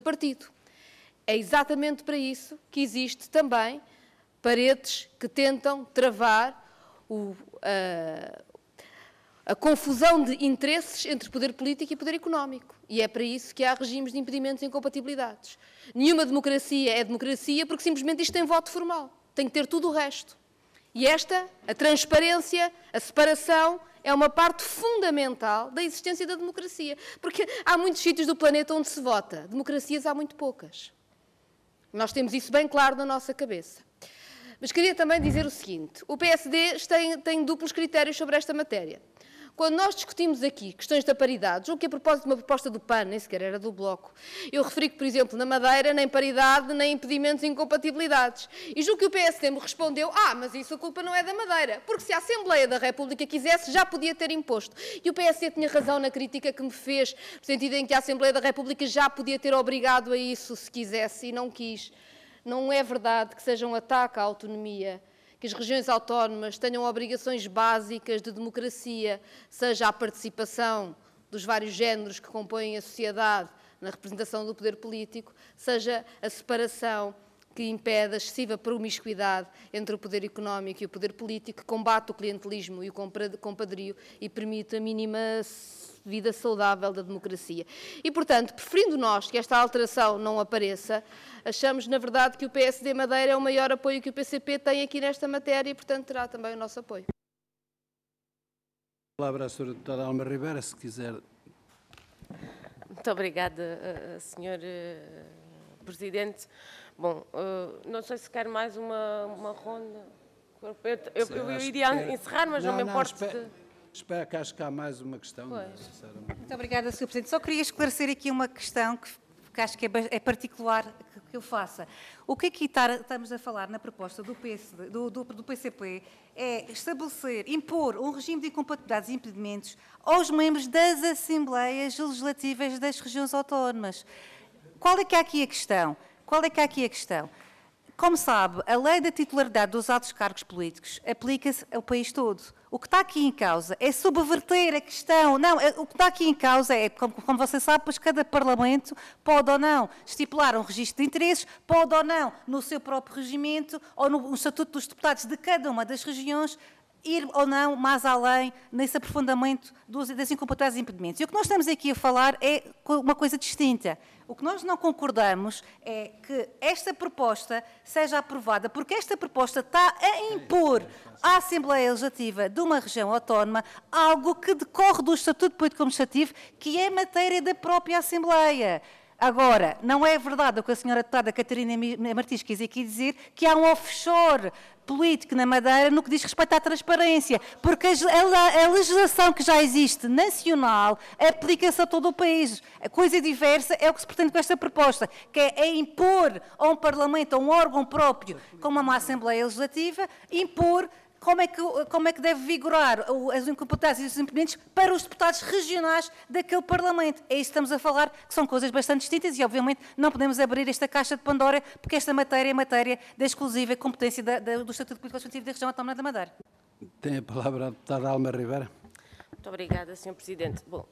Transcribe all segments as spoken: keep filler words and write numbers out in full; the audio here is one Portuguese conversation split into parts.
partido. É exatamente para isso que existe também paredes que tentam travar o, a, a confusão de interesses entre poder político e poder económico. E é para isso que há regimes de impedimentos e incompatibilidades. Nenhuma democracia é democracia porque simplesmente isto tem voto formal. Tem que ter tudo o resto. E esta, a transparência, a separação, é uma parte fundamental da existência da democracia. Porque há muitos sítios do planeta onde se vota. Democracias há muito poucas. Nós temos isso bem claro na nossa cabeça. Mas queria também dizer o seguinte, o P S D tem, tem duplos critérios sobre esta matéria. Quando nós discutimos aqui questões da paridade, julgo que a propósito de uma proposta do P A N, nem sequer era do Bloco, eu referi que, por exemplo, na Madeira, nem paridade, nem impedimentos e incompatibilidades. E julgo que o P S D me respondeu, ah, mas isso a culpa não é da Madeira, porque se a Assembleia da República quisesse, já podia ter imposto. E o P S D tinha razão na crítica que me fez, no sentido em que a Assembleia da República já podia ter obrigado a isso, se quisesse, e não quis. Não é verdade que seja um ataque à autonomia, que as regiões autónomas tenham obrigações básicas de democracia, seja a participação dos vários géneros que compõem a sociedade na representação do poder político, seja a separação que impede a excessiva promiscuidade entre o poder económico e o poder político, que combate o clientelismo e o compadrio e permite a mínima vida saudável da democracia. E, portanto, preferindo nós que esta alteração não apareça, achamos, na verdade, que o P S D Madeira é o maior apoio que o P C P tem aqui nesta matéria e, portanto, terá também o nosso apoio. A palavra à senhora deputada Alma Ribeira, se quiser. Muito obrigada, senhor Presidente. Bom, não sei se quer mais uma, uma ronda. Eu, eu, eu, eu iria encerrar, mas não, não me importo de... Espero que acho que há mais uma questão. Muito obrigada, senhor Presidente. Só queria esclarecer aqui uma questão que, que acho que é, é particular que, que eu faça. O que aqui está, estamos a falar na proposta do, P S D, do, do, do P C P é estabelecer, impor um regime de incompatibilidades e impedimentos aos membros das Assembleias Legislativas das regiões autónomas. Qual é que é aqui a questão? Qual é que é aqui a questão? Como sabe, a lei da titularidade dos altos cargos políticos aplica-se ao país todo. O que está aqui em causa é subverter a questão. Não, o que está aqui em causa é, como, como você sabe, pois cada Parlamento pode ou não estipular um registro de interesses, pode ou não, no seu próprio regimento ou no Estatuto dos Deputados de cada uma das regiões, ir ou não mais além nesse aprofundamento dos, das incompatibilidades e impedimentos. E o que nós estamos aqui a falar é uma coisa distinta. O que nós não concordamos é que esta proposta seja aprovada, porque esta proposta está a impor à Assembleia Legislativa de uma região autónoma algo que decorre do Estatuto Político Administrativo, que é matéria da própria Assembleia. Agora, não é verdade o que a senhora deputada Catarina Martins quis aqui dizer, que há um offshore político na Madeira no que diz respeito à transparência, porque a, a, a legislação que já existe nacional aplica-se a todo o país. A coisa diversa é o que se pretende com esta proposta, que é, é impor a um Parlamento, a um órgão próprio, como uma Assembleia Legislativa, impor como é que, como é que deve vigorar as incompatibilidades e os impedimentos para os deputados regionais daquele Parlamento. É isso que estamos a falar, que são coisas bastante distintas e, obviamente, não podemos abrir esta caixa de Pandora, porque esta matéria é matéria da exclusiva competência da, da, do Estatuto Político Administrativo da Região Autónoma da Madeira. Tem a palavra a deputada Alma Ribeira. Muito obrigada, senhor Presidente. Bom,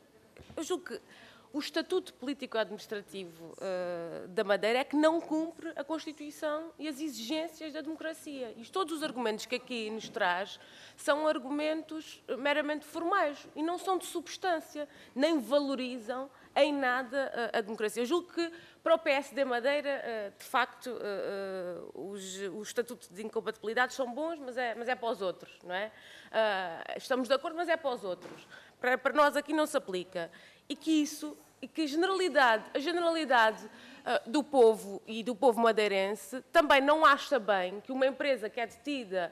eu julgo que o Estatuto Político-Administrativo uh, da Madeira é que não cumpre a Constituição e as exigências da democracia. E todos os argumentos que aqui nos traz são argumentos meramente formais e não são de substância, nem valorizam em nada a, a democracia. Eu julgo que para o P S D Madeira, uh, de facto, uh, uh, os, os estatutos de incompatibilidade são bons, mas é, mas é para os outros, não é? Uh, estamos de acordo, mas é para os outros. Para, para nós aqui não se aplica. E que isso, e que a generalidade, a generalidade uh, do povo e do povo madeirense também não acha bem que uma empresa que é detida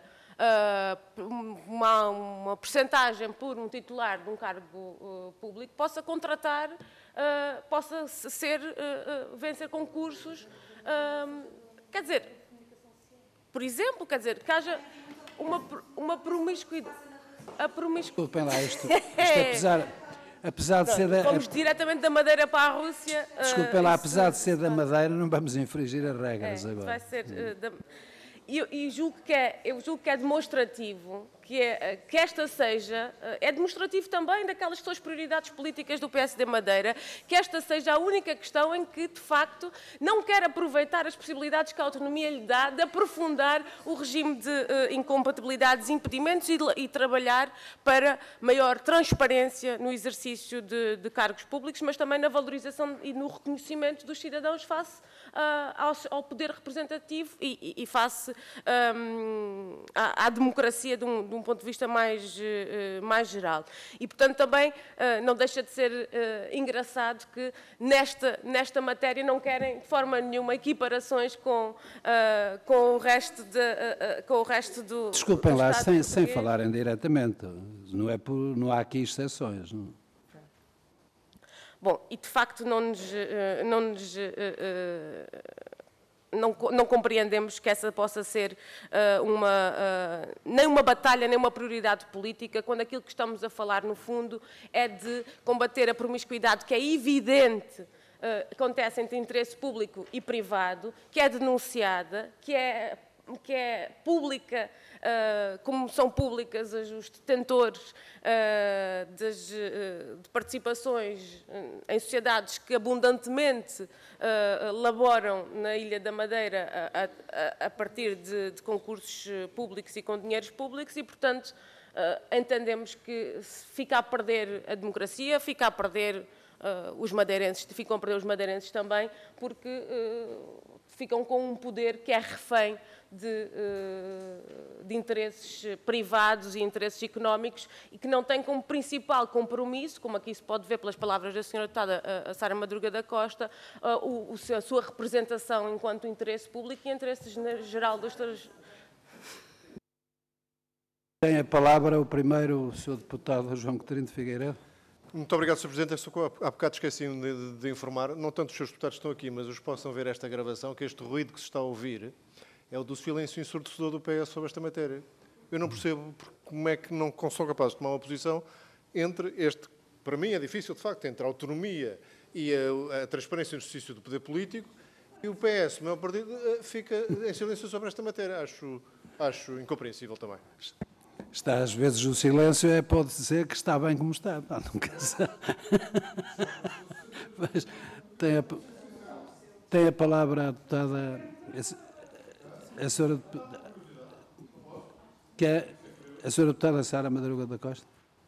uh, uma, uma percentagem por um titular de um cargo uh, público possa contratar, uh, possa ser, uh, uh, vencer concursos. Uh, quer dizer, por exemplo, quer dizer, que haja uma, uma promiscuidade. A promiscuidade. Desculpem lá, isto, isto apesar... Apesar de não, ser da, fomos diretamente da Madeira para a Rússia. Desculpem uh, lá, apesar de ser da Madeira, não vamos infringir as regras é, agora. Vai ser, uh, da, e, e julgo que é, eu julgo que é demonstrativo que, é, que esta seja, é demonstrativo também daquelas que são as prioridades políticas do P S D Madeira, que esta seja a única questão em que, de facto, não quer aproveitar as possibilidades que a autonomia lhe dá de aprofundar o regime de uh, incompatibilidades e impedimentos e, e trabalhar para maior transparência no exercício de, de cargos públicos, mas também na valorização e no reconhecimento dos cidadãos face uh, ao, ao poder representativo e, e, e face um, à, à democracia de um, de um ponto de vista mais, uh, mais geral. E, portanto, também uh, não deixa de ser uh, engraçado que nesta, nesta matéria não querem de forma nenhuma equiparações com, uh, com, o, resto de, uh, uh, com o resto do Desculpem do lá, Estado sem, sem português. falarem diretamente, não, é por, não há aqui exceções. Não? Bom, e de facto não nos, não, nos, não, não compreendemos que essa possa ser uma, nem uma batalha, nem uma prioridade política, quando aquilo que estamos a falar, no fundo, é de combater a promiscuidade, que é evidente, acontece entre interesse público e privado, que é denunciada, que é, que é pública, Uh, como são públicas os detentores uh, das, uh, de participações em sociedades que abundantemente uh, laboram na Ilha da Madeira a, a, a partir de, de concursos públicos e com dinheiros públicos e, portanto, uh, entendemos que fica a perder a democracia, fica a perder uh, os madeirenses, ficam a perder os madeirenses também, porque uh, ficam com um poder que é refém De, de interesses privados e interesses económicos e que não tem como principal compromisso, como aqui se pode ver pelas palavras da senhora deputada a Sara Madruga da Costa, o, a sua representação enquanto interesse público e interesse geral dos... Tem a palavra o primeiro, o senhor deputado João Coutinho de Figueiredo. Muito obrigado, senhor Presidente. Eu há bocado esqueci de, de, de informar, não tanto os senhores deputados estão aqui, mas os possam ver esta gravação, que este ruído que se está a ouvir é o do silêncio ensurdecedor do P S sobre esta matéria. Eu não percebo como é que não são capazes de tomar uma posição entre este, para mim é difícil de facto, entre a autonomia e a, a transparência no exercício do poder político e o P S, o meu partido, fica em silêncio sobre esta matéria. Acho, acho incompreensível também. Está às vezes o silêncio, é, pode dizer que está bem como está. Não, nunca sabe. Mas tem a, tem a palavra a deputada... A senhora, que é a senhora deputada Sara Madruga da Costa.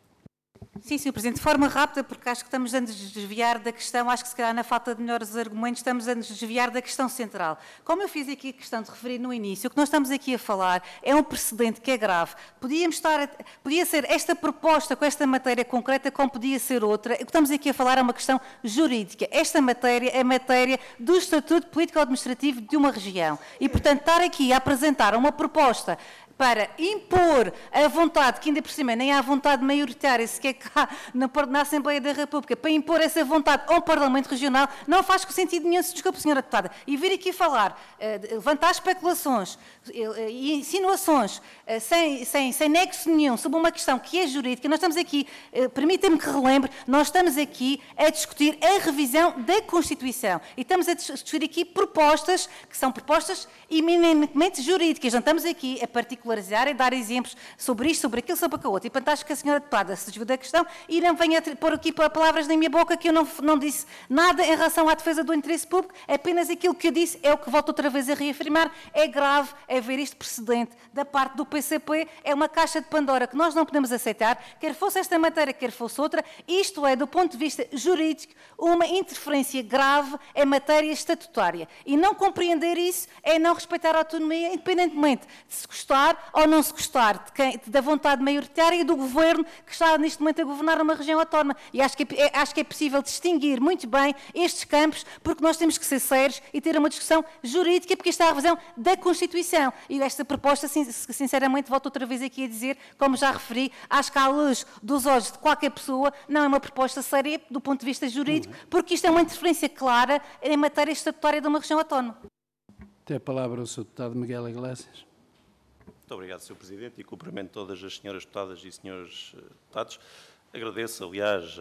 Sim, senhor Presidente, de forma rápida, porque acho que estamos a nos desviar da questão, acho que se calhar na falta de melhores argumentos estamos a nos desviar da questão central. Como eu fiz aqui a questão de referir no início, o que nós estamos aqui a falar é um precedente que é grave. Podíamos estar, a, podia ser esta proposta com esta matéria concreta, como podia ser outra. O que estamos aqui a falar é uma questão jurídica. Esta matéria é matéria do Estatuto Político-Administrativo de uma região. E, portanto, estar aqui a apresentar uma proposta para impor a vontade, que ainda por cima nem há vontade maioritária sequer cá na, na Assembleia da República, para impor essa vontade ao Parlamento Regional, não faz sentido nenhum, se desculpe, senhora deputada. E vir aqui falar, uh, levantar especulações e uh, insinuações, uh, sem, sem, sem nexo nenhum, sobre uma questão que é jurídica, nós estamos aqui, uh, permitam-me que relembre, nós estamos aqui a discutir a revisão da Constituição. E estamos a discutir aqui propostas, que são propostas eminentemente jurídicas. Não estamos aqui a particularizar e dar exemplos sobre isto, sobre aquilo, sobre aquilo outro. E, portanto, acho que a senhora deputada se desviou da questão e não venha pôr aqui palavras na minha boca que eu não, não disse nada em relação à defesa do interesse público, apenas aquilo que eu disse é o que volto outra vez a reafirmar. É grave é ver este precedente da parte do P C P, é uma caixa de Pandora que nós não podemos aceitar, quer fosse esta matéria, quer fosse outra. Isto é, do ponto de vista jurídico, uma interferência grave em matéria estatutária. E não compreender isso é não respeitar a autonomia, independentemente de se gostar ou não se gostar de quem, da vontade maioritária e do governo que está neste momento a governar uma região autónoma. E acho que, é, acho que é possível distinguir muito bem estes campos, porque nós temos que ser sérios e ter uma discussão jurídica, porque isto é a revisão da Constituição. E esta proposta, sinceramente, volto outra vez aqui a dizer, como já referi, acho que à luz dos olhos de qualquer pessoa, não é uma proposta séria do ponto de vista jurídico, porque isto é uma interferência clara em matéria estatutária de uma região autónoma. Tem a palavra o senhor deputado Miguel Iglesias. Muito obrigado, senhor Presidente, e cumprimento todas as senhoras deputadas e senhores deputados. Agradeço, aliás,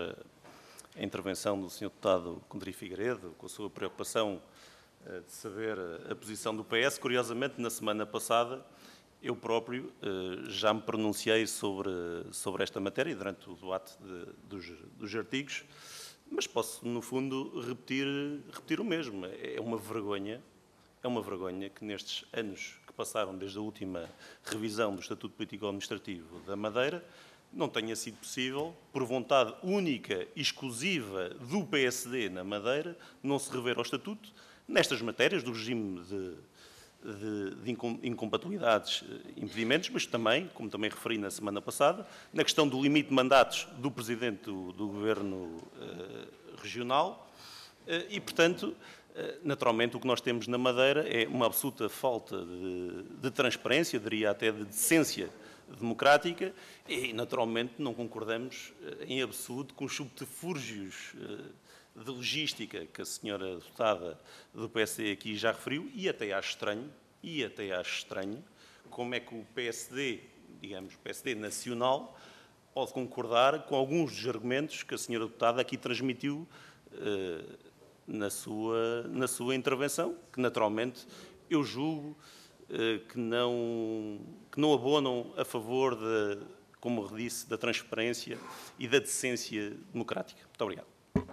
a intervenção do senhor deputado Coutinho Figueiredo, com a sua preocupação de saber a posição do P S. Curiosamente, na semana passada, eu próprio uh, já me pronunciei sobre, sobre esta matéria durante o debate de, dos, dos artigos, mas posso, no fundo, repetir, repetir o mesmo. É uma vergonha, é uma vergonha que nestes anos que passaram desde a última revisão do Estatuto Político-Administrativo da Madeira não tenha sido possível, por vontade única e exclusiva do P S D na Madeira, não se rever ao Estatuto nestas matérias do regime de de, de incompatibilidades, impedimentos, mas também, como também referi na semana passada, na questão do limite de mandatos do Presidente do, do Governo uh, Regional uh, e, portanto, uh, naturalmente o que nós temos na Madeira é uma absoluta falta de, de transparência, diria até de decência democrática e, naturalmente, não concordamos uh, em absoluto com os subterfúgios uh, de logística que a senhora deputada do P S D aqui já referiu, e até acho estranho, e até acho estranho, como é que o P S D, digamos, o P S D nacional, pode concordar com alguns dos argumentos que a senhora deputada aqui transmitiu uh, na, sua, na sua intervenção, que naturalmente eu julgo uh, que, não, que não abonam a favor, de, como disse, da transparência e da decência democrática. Muito obrigado.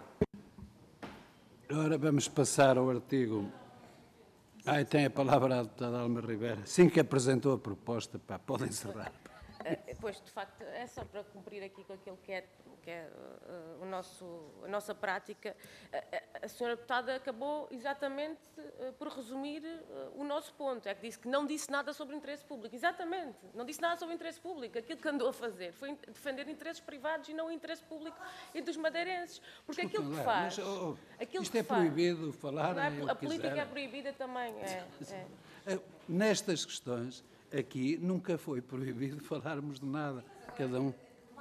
Ora, vamos passar ao artigo. Ah, tem a palavra a deputada Alma Ribeira. Sim que apresentou a proposta, pá, pode encerrar. Pois, de facto, é só para cumprir aqui com aquilo que é, que é uh, o nosso, a nossa prática. A, a senhora deputada acabou exatamente uh, por resumir uh, o nosso ponto. É que disse que não disse nada sobre o interesse público. Exatamente, não disse nada sobre o interesse público. Aquilo que andou a fazer foi defender interesses privados e não o interesse público e dos madeirenses. Porque aquilo que faz... Mas, oh, aquilo isto que é faz, proibido falar... não é, é a política quiser. É proibida também. É, é. Nestas questões... Aqui nunca foi proibido falarmos de nada, cada um.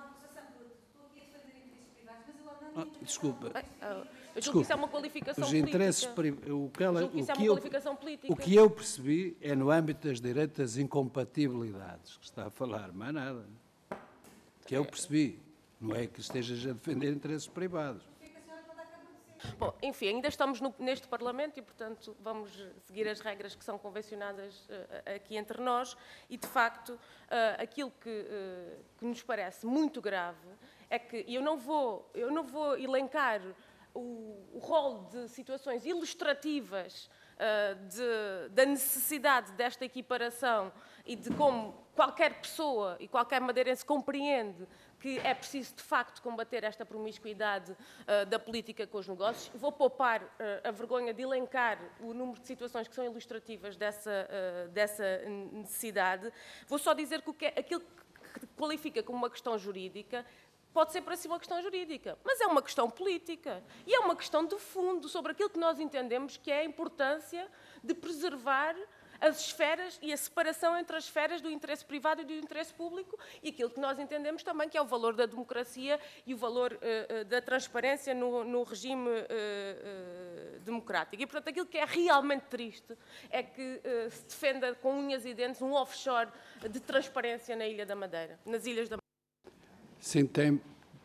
Ah, desculpa. Eu julgo que isso é uma qualificação Os interesses, política. O que, ela, que isso o, é que uma eu, qualificação política. o que eu percebi é no âmbito das direitas incompatibilidades que está a falar, mais nada. O que eu percebi, não é que estejas a defender interesses privados. Bom, enfim, ainda estamos no, neste Parlamento e, portanto, vamos seguir as regras que são convencionadas uh, aqui entre nós e, de facto, uh, aquilo que, uh, que nos parece muito grave é que eu não vou, eu não vou elencar o, o rol de situações ilustrativas uh, de, da necessidade desta equiparação e de como qualquer pessoa e qualquer madeirense compreende que é preciso, de facto, combater esta promiscuidade uh, da política com os negócios. Vou poupar uh, a vergonha de elencar o número de situações que são ilustrativas dessa, uh, dessa necessidade. Vou só dizer que, o que é, aquilo que qualifica como uma questão jurídica pode ser para si uma questão jurídica, mas é uma questão política. E é uma questão de fundo sobre aquilo que nós entendemos que é a importância de preservar as esferas e a separação entre as esferas do interesse privado e do interesse público e aquilo que nós entendemos também que é o valor da democracia e o valor uh, da transparência no, no regime uh, uh, democrático. E, portanto, aquilo que é realmente triste é que uh, se defenda com unhas e dentes um offshore de transparência na Ilha da Madeira, nas Ilhas da Madeira. Sim, tem...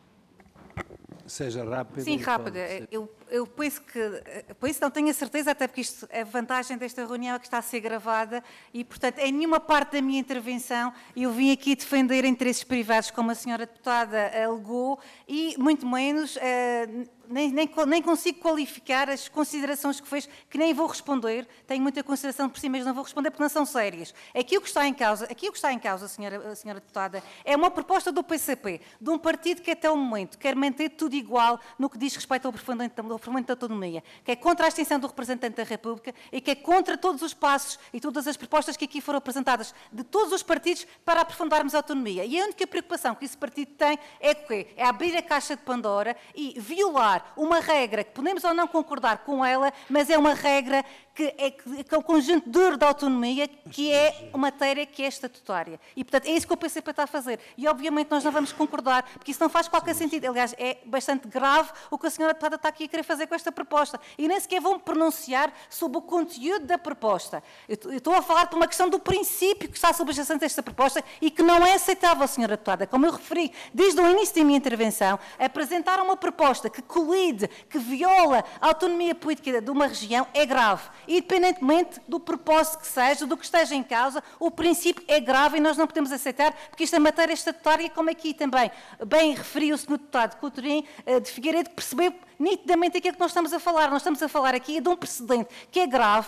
Seja rápido. Sim, rápida. Eu, eu penso que, penso, não tenho a certeza, até porque isto, a vantagem desta reunião é que está a ser gravada e, portanto, em nenhuma parte da minha intervenção eu vim aqui defender interesses privados, como a senhora deputada alegou, e muito menos, eh, nem, nem, nem consigo qualificar as considerações que fez, que nem vou responder, tenho muita consideração por si, mas não vou responder porque não são sérias. Aqui o que está em causa, aqui o que está em causa, senhora, senhora deputada, é uma proposta do P C P, de um partido que até o momento quer manter tudo igual no que diz respeito ao aprofundamento da autonomia, que é contra a extinção do representante da República e que é contra todos os passos e todas as propostas que aqui foram apresentadas de todos os partidos para aprofundarmos a autonomia. E a única preocupação que esse partido tem é o quê? É abrir a caixa de Pandora e violar uma regra que podemos ou não concordar com ela, mas é uma regra que é, que é o conjunto duro da autonomia, que é uma matéria que é estatutária. E, portanto, é isso que o P C P está a fazer. E, obviamente, nós não vamos concordar, porque isso não faz qualquer sentido. Aliás, é bastante grave o que a senhora deputada está aqui a querer fazer com esta proposta. E nem sequer vou me pronunciar sobre o conteúdo da proposta. Eu estou a falar por uma questão do princípio que está subjacente a esta proposta e que não é aceitável, senhora deputada. Como eu referi desde o início da minha intervenção, apresentar uma proposta que colide, que viola a autonomia política de uma região é grave. Independentemente do propósito que seja, do que esteja em causa, o princípio é grave e nós não podemos aceitar, porque isto é matéria estatutária, como aqui também bem referiu o senhor deputado Coutinho de Figueiredo, que percebeu nitidamente aquilo que nós estamos a falar. Nós estamos a falar aqui de um precedente que é grave,